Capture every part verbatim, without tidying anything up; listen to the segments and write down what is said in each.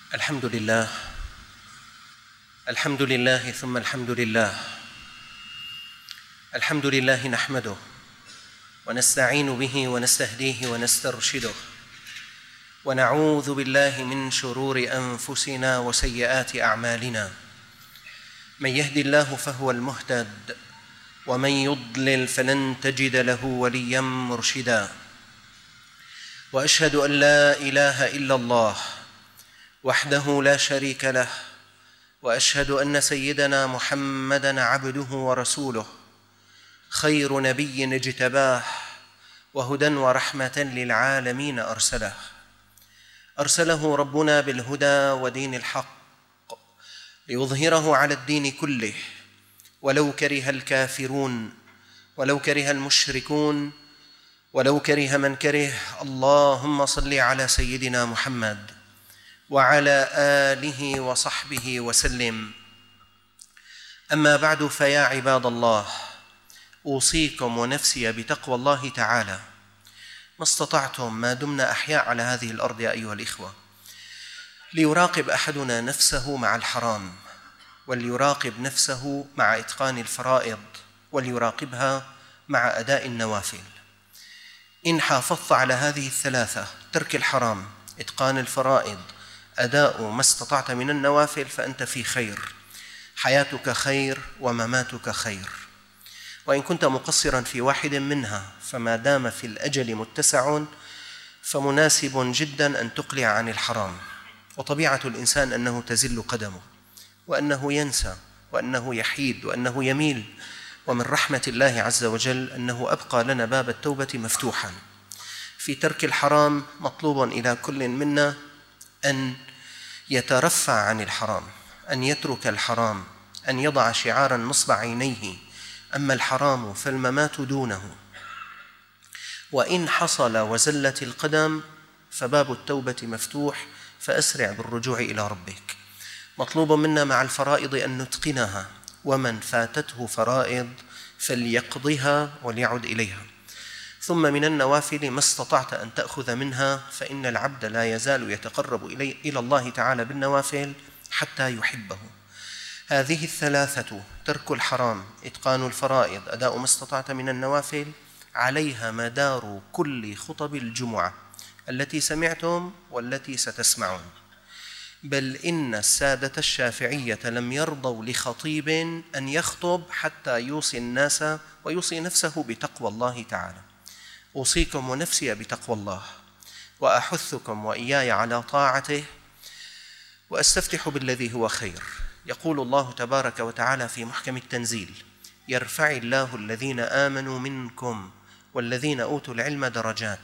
الحمد لله الحمد لله ثم الحمد لله الحمد لله نحمده ونستعين به ونستهديه ونسترشده ونعوذ بالله من شرور أنفسنا وسيئات أعمالنا. من يهد الله فهو المهتد ومن يضلل فلن تجد له وليا مرشدا. وأشهد أن لا إله إلا الله وحده لا شريك له، وأشهد أن سيدنا محمدًا عبده ورسوله، خير نبي اجتباه وهدى ورحمة للعالمين أرسله أرسله ربنا بالهدى ودين الحق ليظهره على الدين كله ولو كره الكافرون ولو كره المشركون ولو كره من كره. اللهم صل على سيدنا محمد وعلى آله وصحبه وسلم. أما بعد، فيا عباد الله، أوصيكم ونفسي بتقوى الله تعالى ما استطعتم ما دمنا أحياء على هذه الأرض يا أيها الإخوة، ليراقب أحدنا نفسه مع الحرام، وليراقب نفسه مع إتقان الفرائض، وليراقبها مع أداء النوافل. إن حافظت على هذه الثلاثة، ترك الحرام، إتقان الفرائض، أداء ما استطعت من النوافل، فأنت في خير، حياتك خير ومماتك خير. وإن كنت مقصرا في واحد منها، فما دام في الأجل متسع فمناسب جدا أن تقلع عن الحرام. وطبيعة الإنسان أنه تزل قدمه، وأنه ينسى، وأنه يحيد، وأنه يميل. ومن رحمة الله عز وجل أنه أبقى لنا باب التوبة مفتوحا. في ترك الحرام مطلوب إلى كل منا أن يترفع عن الحرام، أن يترك الحرام، أن يضع شعارا نصب عينيه: أما الحرام فالممات دونه. وإن حصل وزلت القدم فباب التوبة مفتوح، فأسرع بالرجوع إلى ربك. مطلوب منا مع الفرائض أن نتقنها، ومن فاتته فرائض فليقضها وليعد إليها. ثم من النوافل ما استطعت أن تأخذ منها، فإن العبد لا يزال يتقرب إلى الله تعالى بالنوافل حتى يحبه. هذه الثلاثة: ترك الحرام، إتقان الفرائض، أداء ما استطعت من النوافل، عليها مدار كل خطب الجمعة التي سمعتم والتي ستسمعون. بل إن السادة الشافعية لم يرضوا لخطيب أن يخطب حتى يوصي الناس ويوصي نفسه بتقوى الله تعالى. أوصيكم ونفسي بتقوى الله، وأحثكم وإياي على طاعته، وأستفتح بالذي هو خير. يقول الله تبارك وتعالى في محكم التنزيل: يرفع الله الذين آمنوا منكم والذين أوتوا العلم درجات.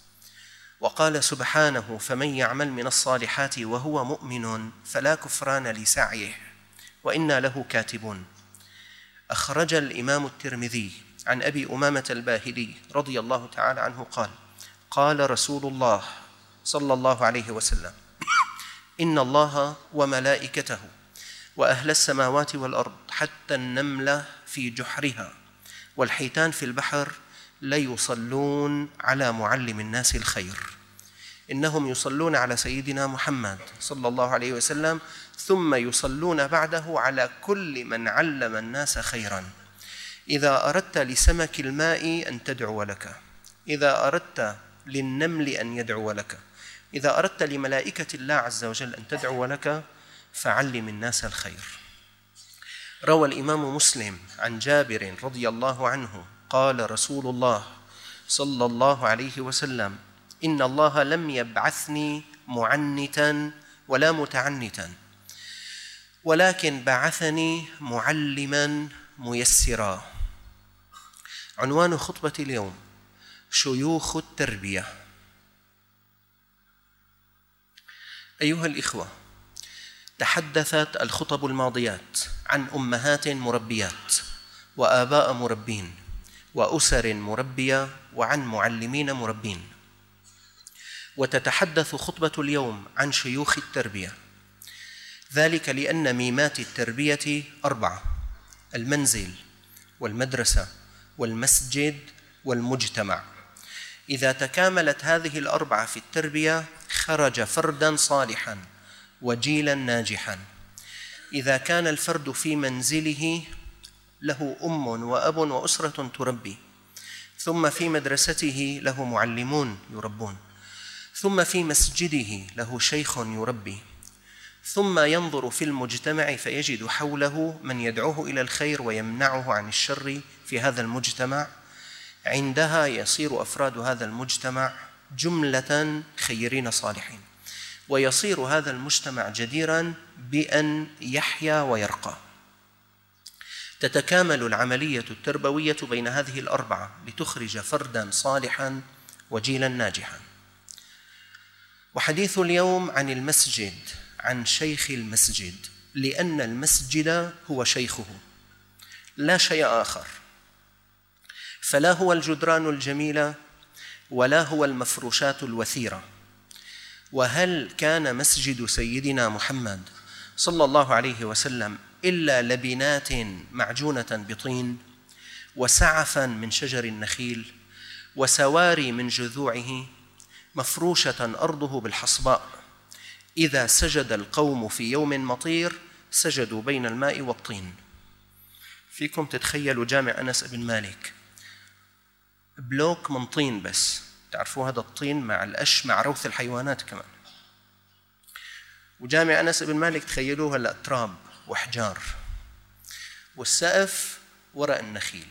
وقال سبحانه: فمن يعمل من الصالحات وهو مؤمن فلا كفران لسعيه وإنا له كاتبون. أخرج الإمام الترمذي عن أبي أمامة الباهلي رضي الله تعالى عنه قال: قال رسول الله صلى الله عليه وسلم: إن الله وملائكته وأهل السماوات والأرض حتى النملة في جحرها والحيتان في البحر ليصلون على معلم الناس الخير. إنهم يصلون على سيدنا محمد صلى الله عليه وسلم، ثم يصلون بعده على كل من علم الناس خيرا. إذا أردت لسمك الماء أن تدعو لك، إذا أردت للنمل أن يدعو لك، إذا أردت لملائكة الله عز وجل أن تدعو لك، فعلم الناس الخير. روى الإمام مسلم عن جابر رضي الله عنه قال رسول الله صلى الله عليه وسلم: إن الله لم يبعثني معنتا ولا متعنتا، ولكن بعثني معلما ميسرا. عنوان خطبة اليوم: شيوخ التربية. أيها الإخوة، تحدثت الخطب الماضيات عن أمهات مربيات، وآباء مربين، وأسر مربية، وعن معلمين مربين. وتتحدث خطبة اليوم عن شيوخ التربية، ذلك لأن ميمات التربية أربعة: المنزل والمدرسة والمسجد والمجتمع. إذا تكاملت هذه الأربعة في التربية خرج فردا صالحا وجيلا ناجحا. إذا كان الفرد في منزله له أم وأب وأسرة تربي، ثم في مدرسته له معلمون يربون، ثم في مسجده له شيخ يربي، ثم ينظر في المجتمع فيجد حوله من يدعوه إلى الخير ويمنعه عن الشر في هذا المجتمع، عندها يصير أفراد هذا المجتمع جملة خيرين صالحين، ويصير هذا المجتمع جديراً بأن يحيا ويرقى. تتكامل العملية التربوية بين هذه الأربعة لتخرج فرداً صالحاً وجيلاً ناجحاً. وحديث اليوم عن المسجد، عن شيخ المسجد، لأن المسجد هو شيخه لا شيء آخر، فلا هو الجدران الجميلة ولا هو المفروشات الوثيرة. وهل كان مسجد سيدنا محمد صلى الله عليه وسلم إلا لبنات معجونة بطين، وسعفا من شجر النخيل، وسواري من جذوعه، مفروشة أرضه بالحصباء؟ إذا سجد القوم في يوم مطير سجدوا بين الماء والطين. فيكم تتخيلوا جامع أنس بن مالك بلوك من طين، بس تعرفوا هذا الطين مع القش مع روث الحيوانات كمان. وجامع أنس بن مالك تخيلوه هلأ تراب وحجار، والسقف ورق النخيل،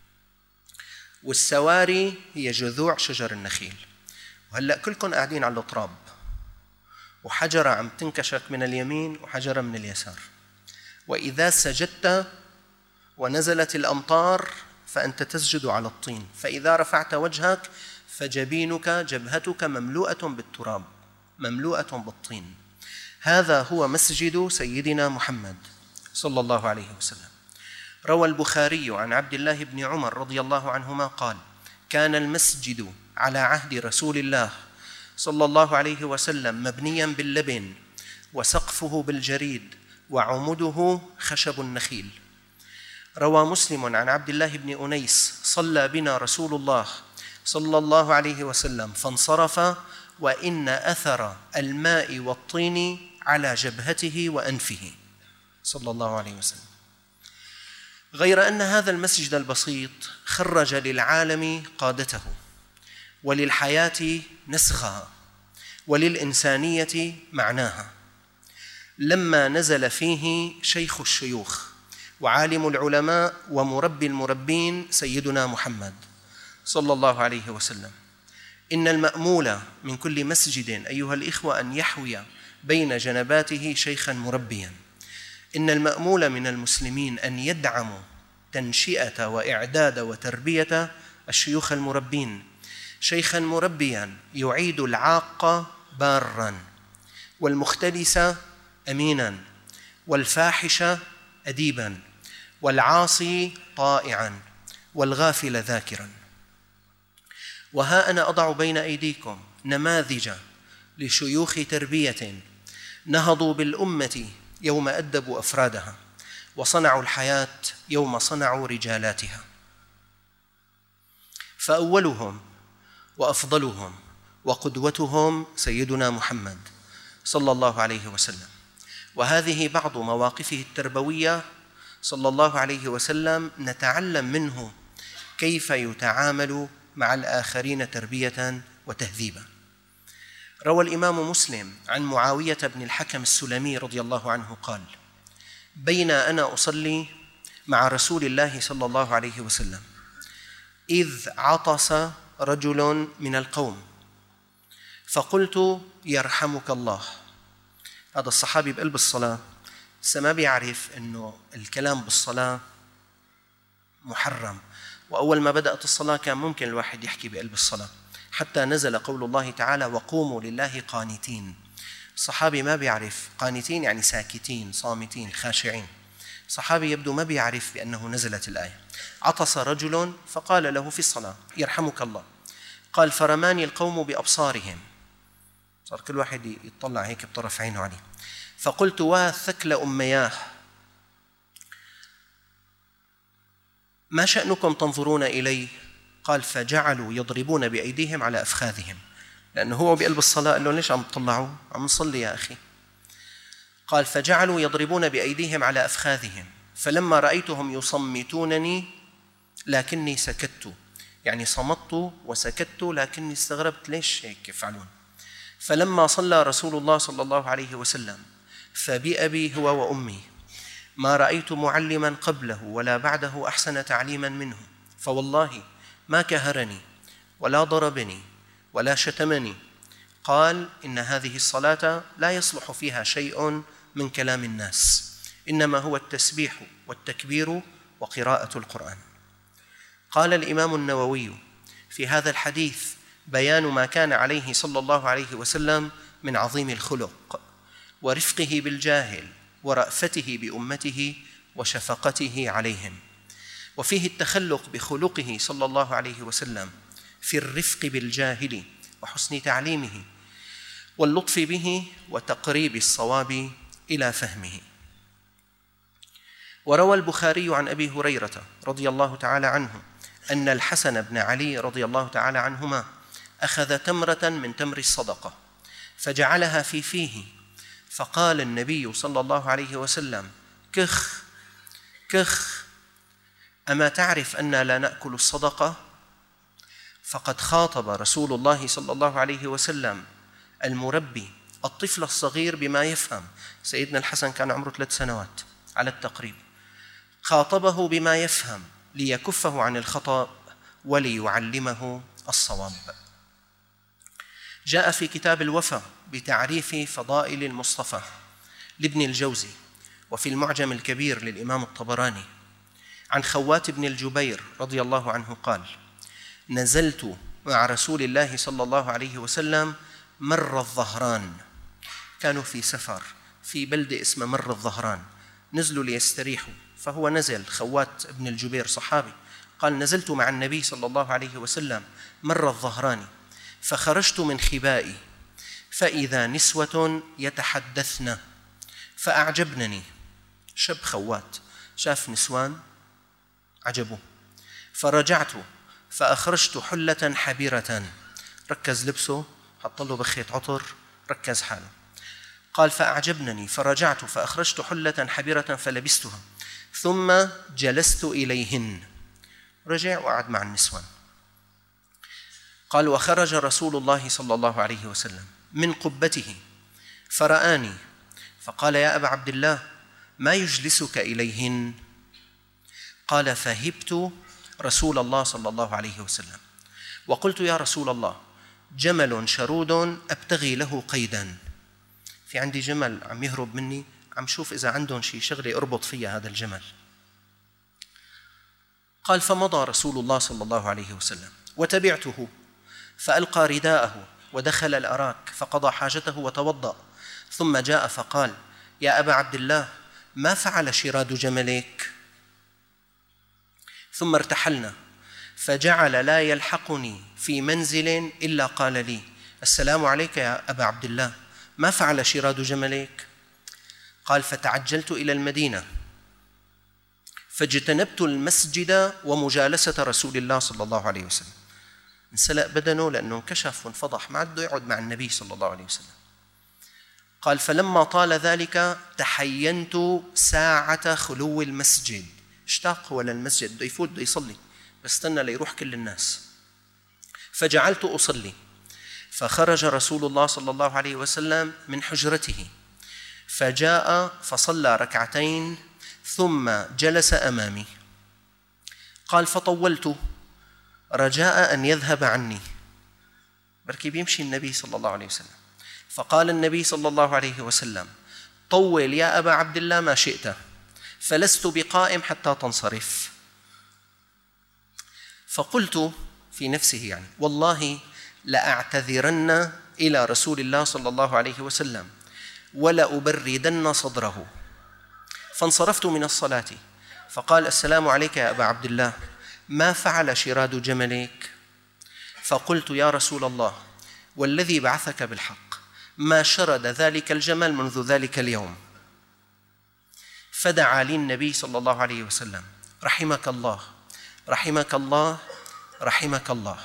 والسواري هي جذوع شجر النخيل، وهلأ كلكم قاعدين على التراب، وحجرة عم تنكشك من اليمين وحجرة من اليسار. وإذا سجدت ونزلت الأمطار فأنت تسجد على الطين، فإذا رفعت وجهك فجبينك جبهتك مملوءة بالتراب مملوءة بالطين. هذا هو مسجد سيدنا محمد صلى الله عليه وسلم. روى البخاري عن عبد الله بن عمر رضي الله عنهما قال: كان المسجد على عهد رسول الله صلى الله عليه وسلم مبنيا باللبن، وسقفه بالجريد، وعمده خشب النخيل. روى مسلم عن عبد الله بن أنيس: صلى بنا رسول الله صلى الله عليه وسلم فانصرف وإن أثر الماء والطين على جبهته وأنفه صلى الله عليه وسلم. غير أن هذا المسجد البسيط خرج للعالم قادته، وللحياة نسخها، وللإنسانية معناها. لما نزل فيه شيخ الشيوخ وعالم العلماء ومربي المربين سيدنا محمد صلى الله عليه وسلم. إن المأمول من كل مسجد أيها الإخوة أن يحوي بين جنباته شيخا مربيا. إن المأمول من المسلمين أن يدعموا تنشئة وإعداد وتربية الشيوخ المربين، شيخا مربيا يعيد العاق بارا، والمختلس أمينا، والفاحش أديبا، والعاصي طائعا، والغافل ذاكرا. وها أنا أضع بين أيديكم نماذج لشيوخ تربية نهضوا بالأمة يوم أدبوا أفرادها، وصنعوا الحياة يوم صنعوا رجالاتها. فأولهم وأفضلهم وقدوتهم سيدنا محمد صلى الله عليه وسلم. وهذه بعض مواقفه التربوية صلى الله عليه وسلم نتعلم منه كيف يتعامل مع الآخرين تربية وتهذيبا. روى الإمام مسلم عن معاوية بن الحكم السلمي رضي الله عنه قال: بين أنا أصلي مع رسول الله صلى الله عليه وسلم إذ عطس رجل من القوم، فقلت: يرحمك الله. هذا الصحابي بقلب الصلاة لسه ما بيعرف أنه الكلام بالصلاة محرم، وأول ما بدأت الصلاة كان ممكن الواحد يحكي بقلب الصلاة، حتى نزل قول الله تعالى: وقوموا لله قانتين. الصحابي ما بيعرف قانتين يعني ساكتين صامتين خاشعين. صحابي يبدو ما بيعرف بأنه نزلت الآية. عطس رجل فقال له في الصلاة: يرحمك الله. قال: فرماني القوم بأبصارهم، صار كل واحد يطلع هيك بطرف عينه عليه. فقلت: وثكل أمياه، ما شأنكم تنظرون إلي؟ قال: فجعلوا يضربون بأيديهم على أفخاذهم، لأنه هو بقلب الصلاة قال له: ليش عم تطلعوا؟ عم نصلي يا أخي. قال فجعلوا يضربون بأيديهم على أفخاذهم، فلما رأيتهم يصمتونني لكني سكت، يعني صمت وسكت لكني استغربت ليش هيك يفعلون. فلما صلى رسول الله صلى الله عليه وسلم فبأبي هو وأمي ما رأيت معلما قبله ولا بعده أحسن تعليما منه، فوالله ما كهرني ولا ضربني ولا شتمني. قال إن هذه الصلاة لا يصلح فيها شيء من كلام الناس، إنما هو التسبيح والتكبير وقراءة القرآن. قال الإمام النووي في هذا الحديث بيان ما كان عليه صلى الله عليه وسلم من عظيم الخلق ورفقه بالجاهل ورأفته بأمته وشفقته عليهم، وفيه التخلق بخلقه صلى الله عليه وسلم في الرفق بالجاهل وحسن تعليمه واللطف به وتقريب الصواب إلى فهمه. وروى البخاري عن أبي هريرة رضي الله تعالى عنه أن الحسن بن علي رضي الله تعالى عنهما أخذ تمرة من تمر الصدقة فجعلها في فيه، فقال النبي صلى الله عليه وسلم: كخ كخ، أما تعرف أننا لا نأكل الصدقة؟ فقد خاطب رسول الله صلى الله عليه وسلم المربي الطفل الصغير بما يفهم. سيدنا الحسن كان عمره ثلاث سنوات على التقريب، خاطبه بما يفهم ليكفه عن الخطأ وليعلمه الصواب. جاء في كتاب الوفا بتعريف فضائل المصطفى لابن الجوزي وفي المعجم الكبير للإمام الطبراني عن خوات بن الجبير رضي الله عنه قال: نزلت مع رسول الله صلى الله عليه وسلم مر الظهران، كانوا في سفر في بلدة اسمها مر الظهران، نزلوا ليستريحوا، فهو نزل خوات بن الجبير صحابي، قال: نزلت مع النبي صلى الله عليه وسلم مر الظهران فخرجت من خبائي فإذا نسوة يتحدثن فأعجبنني. شاب خوات شاف نسوان عجبه، فرجعت فأخرجت حلة حبيرة، ركز لبسه، حط له بخية عطر، ركز حاله. قال: فأعجبنني فرجعت فأخرجت حلة حبيرة فلبستها ثم جلست إليهن، رجع وقعد مع النسوان. قال: وخرج رسول الله صلى الله عليه وسلم من قبته فرآني فقال: يا أبا عبد الله ما يجلسك إليهن؟ قال: فهبت رسول الله صلى الله عليه وسلم وقلت: يا رسول الله جمل شرود أبتغي له قيدا، في عندي جمل عم يهرب مني، عم شوف إذا عندهم شيء شغلة أربط فيها هذا الجمل. قال: فمضى رسول الله صلى الله عليه وسلم وتبعته فألقى رداءه ودخل الأراك فقضى حاجته وتوضأ، ثم جاء فقال: يا أبا عبد الله ما فعل شراد جملك؟ ثم ارتحلنا فجعل لا يلحقني في منزل إلا قال لي: السلام عليك يا أبا عبد الله ما فعل شراد جملك؟ قال: فتعجلت إلى المدينة فاجتنبت المسجد ومجالسة رسول الله صلى الله عليه وسلم، انسلق بدنه لأنه انكشف وانفضح، ما عده يقعد مع النبي صلى الله عليه وسلم. قال: فلما طال ذلك تحينت ساعة خلو المسجد، اشتاق هو للمسجد، بده يفوت بده يصلي، بس استنى ليروح كل الناس، فجعلت أصلي، فخرج رسول الله صلى الله عليه وسلم من حجرته فجاء فصلى ركعتين ثم جلس أمامي. قال: فطولت رجاء أن يذهب عني، بركي بيمشي النبي صلى الله عليه وسلم، فقال النبي صلى الله عليه وسلم: طول يا أبا عبد الله ما شئت فلست بقائم حتى تنصرف. فقلت في نفسه يعني والله لأعتذرن إلى رسول الله صلى الله عليه وسلم ولأبردن صدره. فانصرفت من الصلاة فقال: السلام عليك يا أبا عبد الله ما فعل شراد جملك؟ فقلت: يا رسول الله والذي بعثك بالحق ما شرد ذلك الجمل منذ ذلك اليوم. فدعا لي النبي صلى الله عليه وسلم: رحمك الله رحمك الله رحمك الله.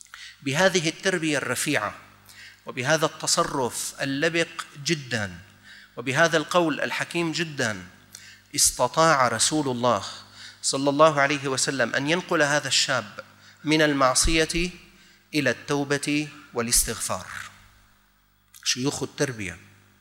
بهذه التربية الرفيعة وبهذا التصرف اللبق جدا وبهذا القول الحكيم جدا استطاع رسول الله صلى الله عليه وسلم أن ينقل هذا الشاب من المعصية إلى التوبة والاستغفار. شيوخ التربية.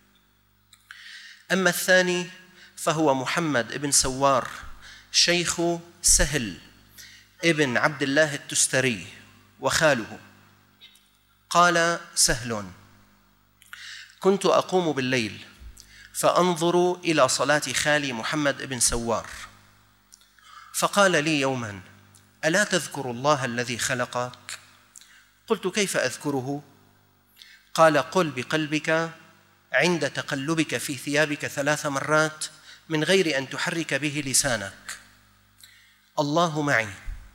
أما الثاني فهو محمد بن سوار شيخ سهل ابن عبد الله التستري وخاله. قال سهل: كنت أقوم بالليل فأنظر إلى صلاة خالي محمد بن سوار، فقال لي يوما: ألا تذكر الله الذي خلقك؟ قلت: كيف أذكره؟ قال: قل بقلبك عند تقلبك في ثيابك ثلاث مرات من غير أن تحرك به لسانك: الله معي،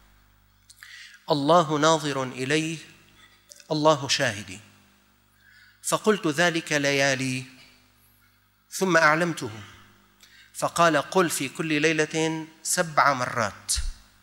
الله ناظر إليه، الله شاهدي. فقلت ذلك ليالي، ثم أعلمته فقال: قل في كل ليلة سبع مرات: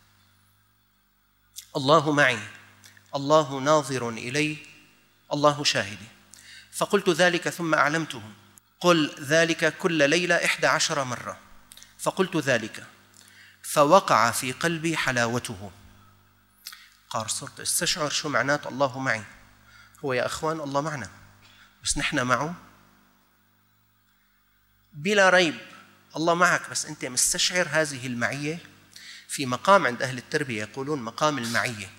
الله معي، الله ناظر إلي، الله شاهدي. فقلت ذلك ثم أعلمته: قل ذلك كل ليلة إحدى عشر مرة. فقلت ذلك فوقع في قلبي حلاوته. قال: صرت استشعر شو معنات الله معي. هو يا أخوان الله معنا، بس نحن معه بلا ريب. الله معك، بس أنت مستشعر هذه المعية. في مقام عند أهل التربية يقولون مقام المعية،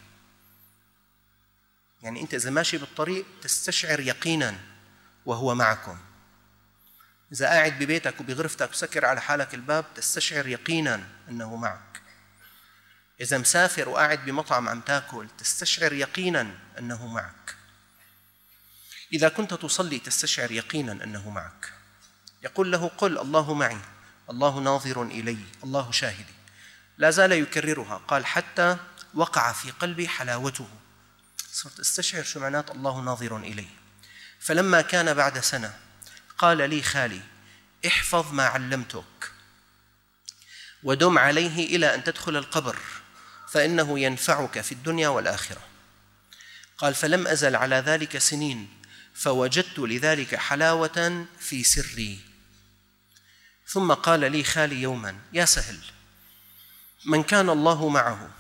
يعني أنت إذا ماشي بالطريق تستشعر يقينا وهو معكم. إذا قاعد ببيتك وبغرفتك وسكر على حالك الباب تستشعر يقينا أنه معك. إذا مسافر وقاعد بمطعم عم تاكل تستشعر يقينا أنه معك. إذا كنت تصلي تستشعر يقينا أنه معك. يقول له: قل الله معي، الله ناظر إلي، الله شاهدي. لا زال يكررها. قال: حتى وقع في قلبي حلاوته، صرت استشعر شو معنات الله ناظر إلي. فلما كان بعد سنة قال لي خالي: احفظ ما علمتك ودم عليه إلى أن تدخل القبر، فإنه ينفعك في الدنيا والآخرة. قال: فلم أزل على ذلك سنين، فوجدت لذلك حلاوة في سري. ثم قال لي خالي يوما: يا سهل، من كان الله معه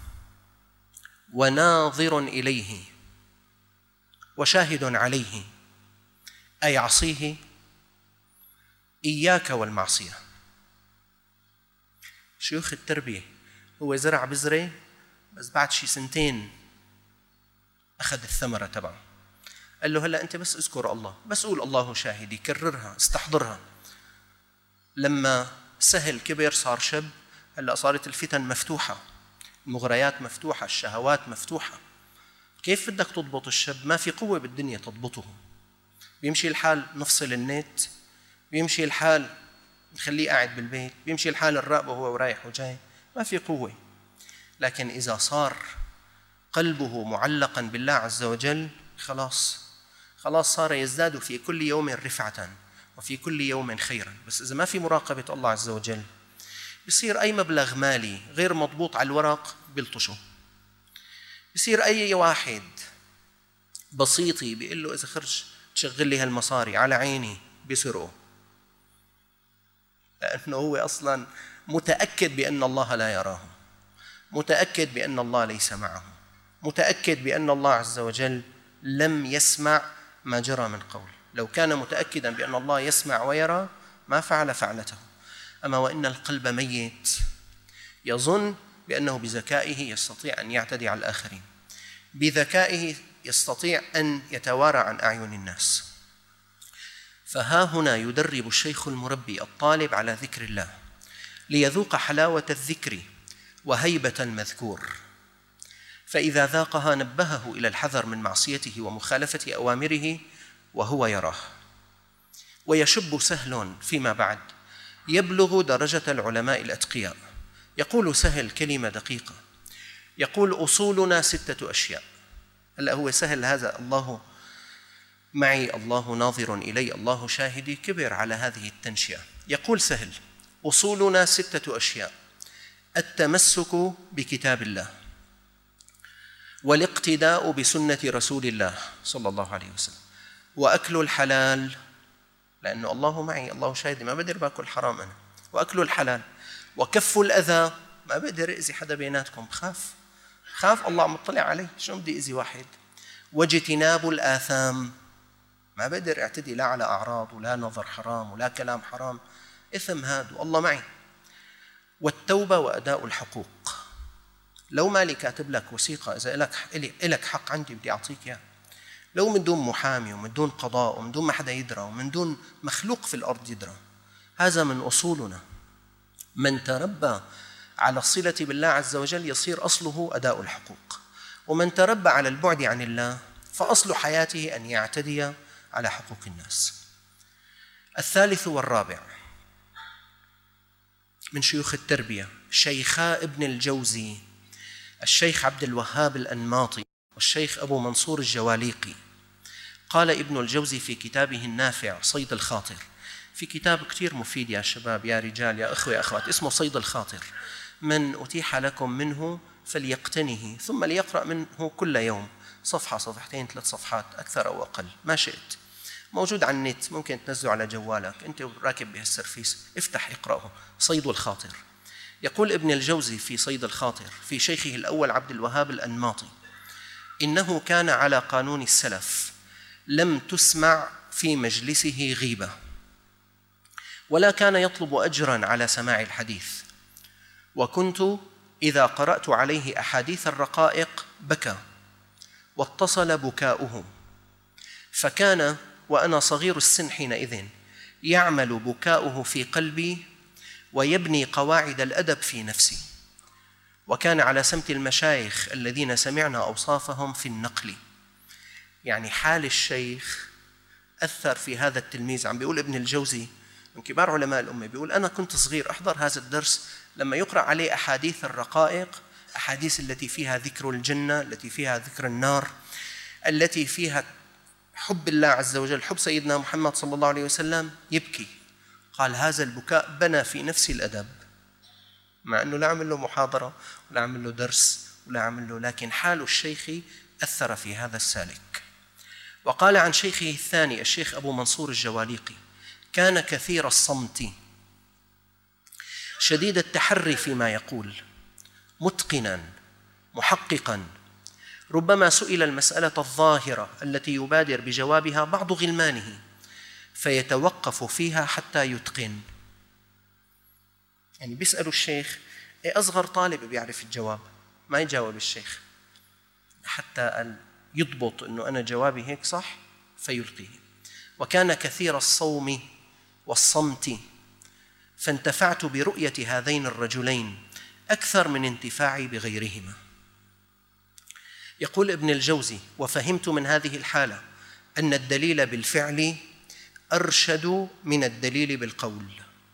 وناظر إليه وشاهد عليه أيعصيه؟ إياك والمعصية. شيوخ التربية هو زرع بذرة، بس بعد شي سنتين أخذ الثمرة تبعه. قال له: هلأ أنت بس اذكر الله، بس قول الله شاهدي، كررها، استحضرها. لما سهل كبر صار شاب، هلأ صارت الفتن مفتوحة، المغريات مفتوحة، الشهوات مفتوحة. كيف بدك تضبط الشاب؟ ما في قوة بالدنيا تضبطه. بيمشي الحال نفصل النت، بيمشي الحال نخليه قاعد بالبيت، بيمشي الحال الراقبه وهو رايح وجاي، ما في قوة. لكن إذا صار قلبه معلقا بالله عز وجل خلاص خلاص صار يزداد في كل يوم رفعة وفي كل يوم خيرا. بس إذا ما في مراقبة الله عز وجل بصير أي مبلغ مالي غير مضبوط على الورق بيلطشه. بصير أي واحد بسيطي بيقول له: إذا خرج تشغل لي هالمصاري، على عيني، بيسرقه، لأنه هو أصلا متأكد بأن الله لا يراه، متأكد بأن الله ليس معه، متأكد بأن الله عز وجل لم يسمع ما جرى من قول. لو كان متأكدا بأن الله يسمع ويرى ما فعل فعلته. أما وإن القلب ميت يظن بأنه بذكائه يستطيع أن يعتدي على الآخرين، بذكائه يستطيع أن يتوارى عن أعين الناس. فها هنا يدرب الشيخ المربي الطالب على ذكر الله ليذوق حلاوة الذكر وهيبة المذكور، فإذا ذاقها نبهه إلى الحذر من معصيته ومخالفة أوامره وهو يراه. ويشب سهل فيما بعد يبلغ درجة العلماء الأتقياء. يقول سهل كلمة دقيقة، يقول: أصولنا ستة أشياء. هلأ هو سهل هذا الله معي، الله ناظر إلي، الله شاهدي، كبر على هذه التنشئة. يقول سهل: أصولنا ستة أشياء: التمسك بكتاب الله، والاقتداء بسنة رسول الله صلى الله عليه وسلم، وأكل الحلال، لأنه الله معي، الله شاهدي، ما بقدر باكل حرام أنا، وأكل الحلال، وكف الأذى، ما بقدر أذي حدا بيناتكم، بخاف خاف الله عم يطلع علي، شو بدي أذي واحد، واجتناب الآثام، ما بقدر اعتدي لا على أعراض ولا نظر حرام ولا كلام حرام، إثم هاد والله معي، والتوبة وأداء الحقوق. لو مالي كاتب لك وثيقة إذا إلك إلك حق عندي بدي أعطيك إياه، لو من دون محامي ومن دون قضاء ومن دون ما حدا يدرى ومن دون مخلوق في الأرض يدرى. هذا من أصولنا. من تربى على الصلة بالله عز وجل يصير أصله أداء الحقوق، ومن تربى على البعد عن الله فأصل حياته أن يعتدي على حقوق الناس. الثالث والرابع من شيوخ التربية شيخا ابن الجوزي، الشيخ عبد الوهاب الأنماطي والشيخ أبو منصور الجواليقي. قال ابن الجوزي في كتابه النافع صيد الخاطر، في كتاب كتير مفيد يا شباب يا رجال يا أخوة يا أخوات، اسمه صيد الخاطر، من أتيح لكم منه فليقتنه ثم ليقرأ منه كل يوم صفحة صفحتين ثلاث صفحات أكثر أو أقل ما شئت، موجود على النت، ممكن تنزله على جوالك أنت راكب بهالسرفيس، افتح اقرأه، صيد الخاطر. يقول ابن الجوزي في صيد الخاطر في شيخه الأول عبد الوهاب الأنماطي: إنه كان على قانون السلف، لم تسمع في مجلسه غيبة، ولا كان يطلب أجراً على سماع الحديث، وكنت إذا قرأت عليه أحاديث الرقائق بكى واتصل بكاؤه، فكان وأنا صغير السن حينئذ يعمل بكاؤه في قلبي ويبني قواعد الأدب في نفسي، وكان على سمت المشايخ الذين سمعنا أوصافهم في النقل. يعني حال الشيخ أثر في هذا التلميذ. عم بيقول ابن الجوزي من كبار علماء الأمة، بيقول أنا كنت صغير أحضر هذا الدرس لما يقرأ عليه أحاديث الرقائق، أحاديث التي فيها ذكر الجنة، التي فيها ذكر النار، التي فيها حب الله عز وجل، حب سيدنا محمد صلى الله عليه وسلم، يبكي. قال هذا البكاء بنى في نفسي الأدب، مع أنه لا عمل له محاضرة ولا عمل له درس ولا عمل له، لكن حال الشيخ أثر في هذا السالك. وقال عن شيخه الثاني الشيخ أبو منصور الجواليقي: كان كثير الصمت شديد التحري فيما يقول، متقناً محققاً، ربما سئل المسألة الظاهرة التي يبادر بجوابها بعض غلمانه فيتوقف فيها حتى يتقن. يعني بيسألوا الشيخ، إيه أصغر طالب بيعرف الجواب ما يجاوب الشيخ حتى يضبط أنه أنا جوابي هيك صح فيلقيه. وكان كثير الصوم والصمت، فانتفعت برؤية هذين الرجلين أكثر من انتفاعي بغيرهما. يقول ابن الجوزي: وفهمت من هذه الحالة أن الدليل بالفعل أرشد من الدليل بالقول.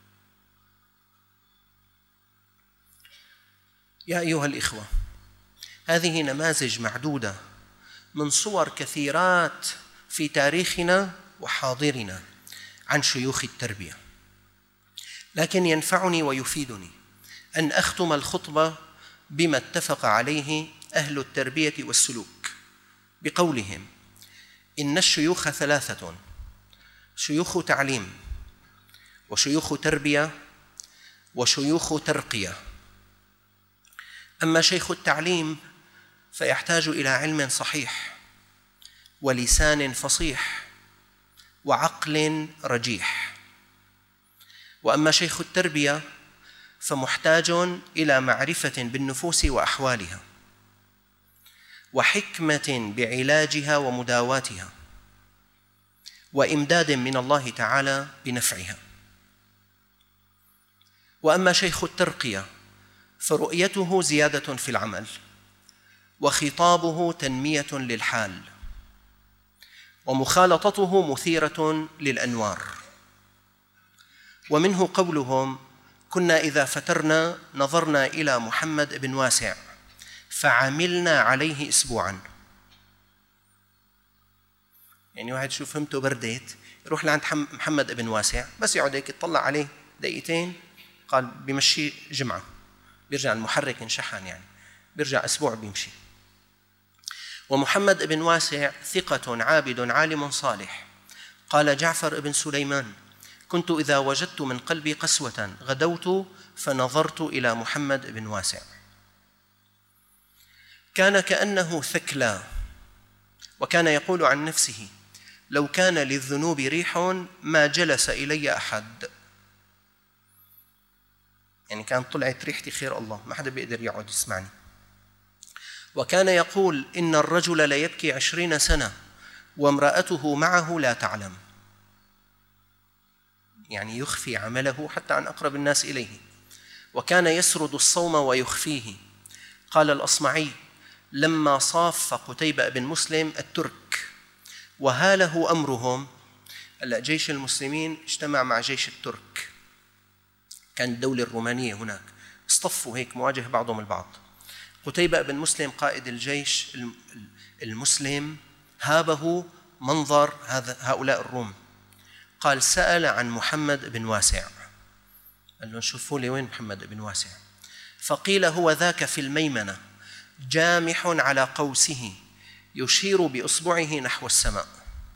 يا أيها الإخوة، هذه نماذج معدودة من صور كثيرات في تاريخنا وحاضرنا عن شيوخ التربية، لكن ينفعني ويفيدني أن أختم الخطبة بما اتفق عليه أهل التربية والسلوك بقولهم: إن الشيوخ ثلاثة: شيوخ تعليم، وشيوخ تربية، وشيوخ ترقية. أما شيخ التعليم فيحتاج إلى علم صحيح ولسان فصيح وعقل رجيح، وأما شيخ التربية فمحتاج إلى معرفة بالنفوس وأحوالها، وحكمة بعلاجها ومداواتها، وإمداد من الله تعالى بنفعها. وأما شيخ الترقية فرؤيته زيادة في العمل، وخطابه تنمية للحال، ومخالطته مثيرة للأنوار. ومنه قولهم: كنا إذا فترنا نظرنا إلى محمد بن واسع فعملنا عليه أسبوعاً. يعني واحد شو فهمته برديت يروح لعند محمد بن واسع بس يقعد هيك يطلع عليه دقيقتين، قال بيمشي جمعة، بيرجع المحرك انشحن، يعني بيرجع أسبوع بيمشي. ومحمد بن واسع ثقة عابد عالم صالح، قال جعفر بن سليمان: كنت إذا وجدت من قلبي قسوة غدوت فنظرت إلى محمد بن واسع، كان كأنه ثكلى، وكان يقول عن نفسه: لو كان للذنوب ريح ما جلس إلي أحد. يعني كان طلعت ريحتي خير الله، ما حدا بيقدر يقعد يسمعني. وكان يقول: إن الرجل ليبكي عشرين سنة وامرأته معه لا تعلم. يعني يخفي عمله حتى عن أقرب الناس إليه. وكان يسرد الصوم ويخفيه. قال الأصمعي: لما صاف قتيبة بن مسلم الترك وهاله أمرهم، هلا جيش المسلمين اجتمع مع جيش الترك، كانت الدولة الرومانية هناك، اصطفوا هيك مواجه بعضهم البعض. قتيبة بن مسلم قائد الجيش المسلم هابه منظر هؤلاء الروم، قال: سأل عن محمد بن واسع، قال لهم: شوفوا لي وين محمد بن واسع. فقيل: هو ذاك في الميمنة جامح على قوسه يشير بإصبعه نحو السماء.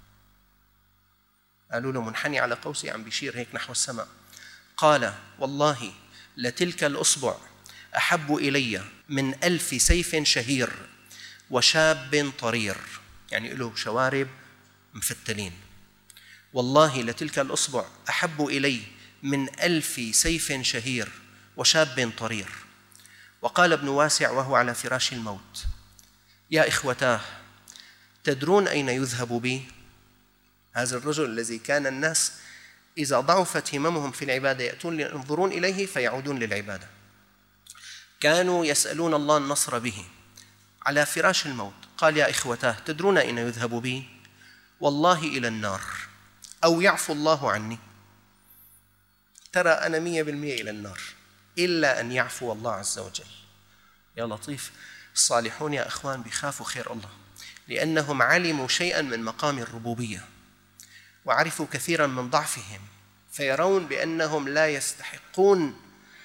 قالوا له: منحني على قوسه، عم بيشير هيك نحو السماء. قال: والله لتلك الأصبع أحب إلي من ألف سيف شهير وشاب طرير، يعني له شوارب مفتلين. والله لتلك الأصبع أحب إلي من ألف سيف شهير وشاب طرير. وقال ابن واسع وهو على فراش الموت: يا إخوتاه، تدرون أين يذهب بي؟ هذا الرجل الذي كان الناس إذا ضعفت هممهم في العبادة يأتون ينظرون إليه فيعودون للعبادة، كانوا يسألون الله النصر به على فراش الموت. قال: يا إخوتاه، تدرون أين يذهب بي؟ والله إلى النار، أو يعفو الله عني. ترى أنا مية بالمية إلى النار إلا أن يعفو الله عز وجل. يا لطيف، الصالحون يا أخوان بيخافوا خير الله، لأنهم علموا شيئا من مقام الربوبية وعرفوا كثيرا من ضعفهم، فيرون بأنهم لا يستحقون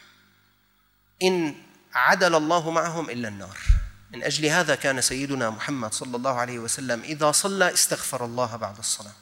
إن عدل الله معهم إلا النار. من أجل هذا كان سيدنا محمد صلى الله عليه وسلم إذا صلى استغفر الله بعد الصلاة.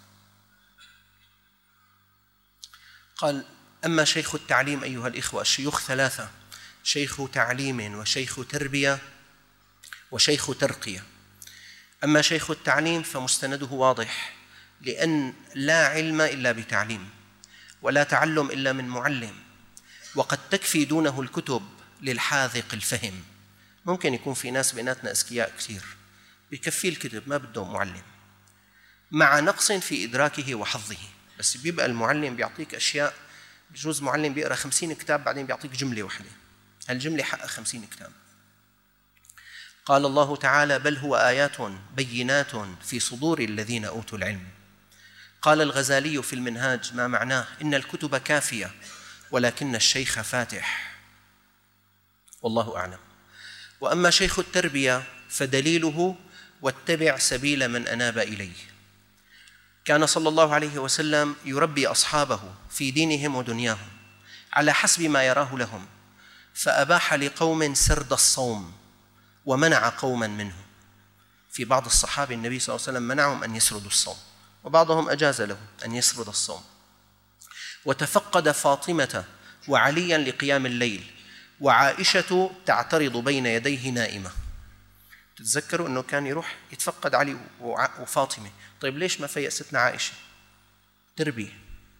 قال: أما شيخ التعليم أيها الإخوة، الشيوخ ثلاثة: شيخ تعليم وشيخ تربية وشيخ ترقية. أما شيخ التعليم فمستنده واضح، لأن لا علم إلا بتعليم، ولا تعلم إلا من معلم، وقد تكفي دونه الكتب للحاذق الفهم. ممكن يكون في ناس بيناتنا أذكياء كثير بيكفي الكتب، ما بدهم معلم، مع نقص في إدراكه وحظه، بس بيبقى المعلم بيعطيك أشياء. بجوز معلم بيقرأ خمسين كتاب بعدين بيعطيك جملة واحدة، هالجملة حق خمسين كتاب. قال الله تعالى: بل هو آيات بينات في صدور الذين أوتوا العلم. قال الغزالي في المنهاج ما معناه: إن الكتب كافية ولكن الشيخ فاتح. والله أعلم. وأما شيخ التربية فدليله: واتبع سبيل من أناب إليه. كان صلى الله عليه وسلم يربي أصحابه في دينهم ودنياهم على حسب ما يراه لهم، فأباح لقوم سرد الصوم ومنع قوما منه. في بعض الصحابة النبي صلى الله عليه وسلم منعهم أن يسردوا الصوم، وبعضهم أجاز له أن يسرد الصوم. وتفقد فاطمة وعليا لقيام الليل، وعائشة تعترض بين يديه نائمة. تتذكروا أنه كان يروح يتفقد علي وفاطمة، طيب ليش ما فيأستنا عائشة؟ تربية.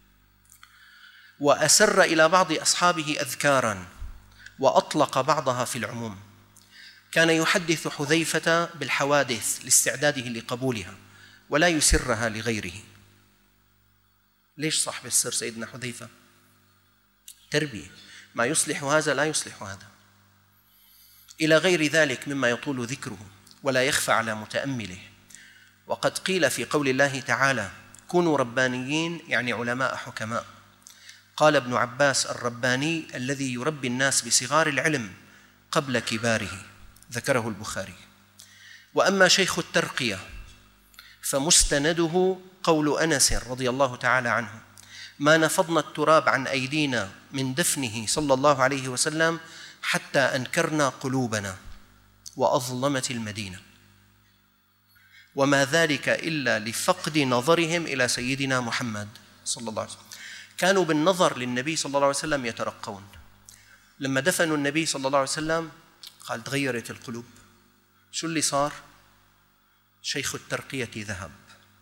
وأسر إلى بعض أصحابه أذكاراً وأطلق بعضها في العموم. كان يحدث حذيفة بالحوادث لاستعداده لقبولها ولا يسرها لغيره. ليش صاحب السر سيدنا حذيفة؟ تربية، ما يصلح هذا لا يصلح هذا، إلى غير ذلك مما يطول ذكره ولا يخفى على متأمله. وقد قيل في قول الله تعالى: كونوا ربانيين، يعني علماء حكماء. قال ابن عباس: الرباني الذي يربي الناس بصغار العلم قبل كباره، ذكره البخاري. وأما شيخ الترقية فمستنده قول أنس رضي الله تعالى عنه: ما نفضنا التراب عن أيدينا من دفنه صلى الله عليه وسلم حتى أنكرنا قلوبنا وأظلمت المدينة. وما ذلك إلا لفقد نظرهم إلى سيدنا محمد صلى الله عليه وسلم. كانوا بالنظر للنبي صلى الله عليه وسلم يترقون. لما دفنوا النبي صلى الله عليه وسلم قال تغيرت القلوب. شو اللي صار؟ شيخ الترقية ذهب.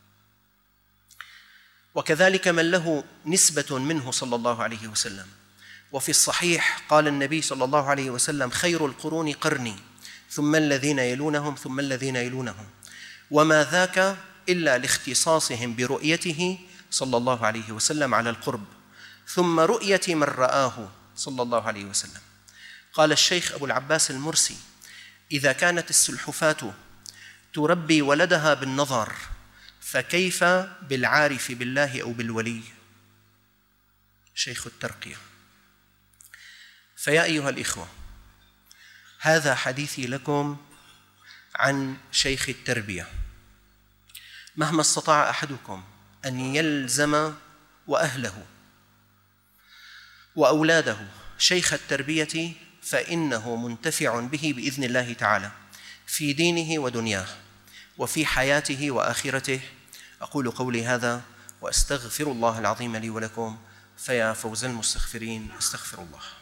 وكذلك من له نسبة منه صلى الله عليه وسلم. وفي الصحيح قال النبي صلى الله عليه وسلم: خير القرون قرني ثم الذين يلونهم ثم الذين يلونهم، وما ذاك إلا لاختصاصهم برؤيته صلى الله عليه وسلم على القرب، ثم رؤية من رآه صلى الله عليه وسلم. قال الشيخ أبو العباس المرسي: إذا كانت السلحفاة تربي ولدها بالنظر فكيف بالعارف بالله أو بالولي؟ شيخ الترقية. فيا أيها الإخوة، هذا حديثي لكم عن شيخ التربية. مهما استطاع أحدكم أن يلزم وأهله وأولاده شيخ التربية فإنه منتفع به بإذن الله تعالى في دينه ودنياه وفي حياته وآخرته. أقول قولي هذا وأستغفر الله العظيم لي ولكم، فيا فوز المستغفرين، استغفر الله.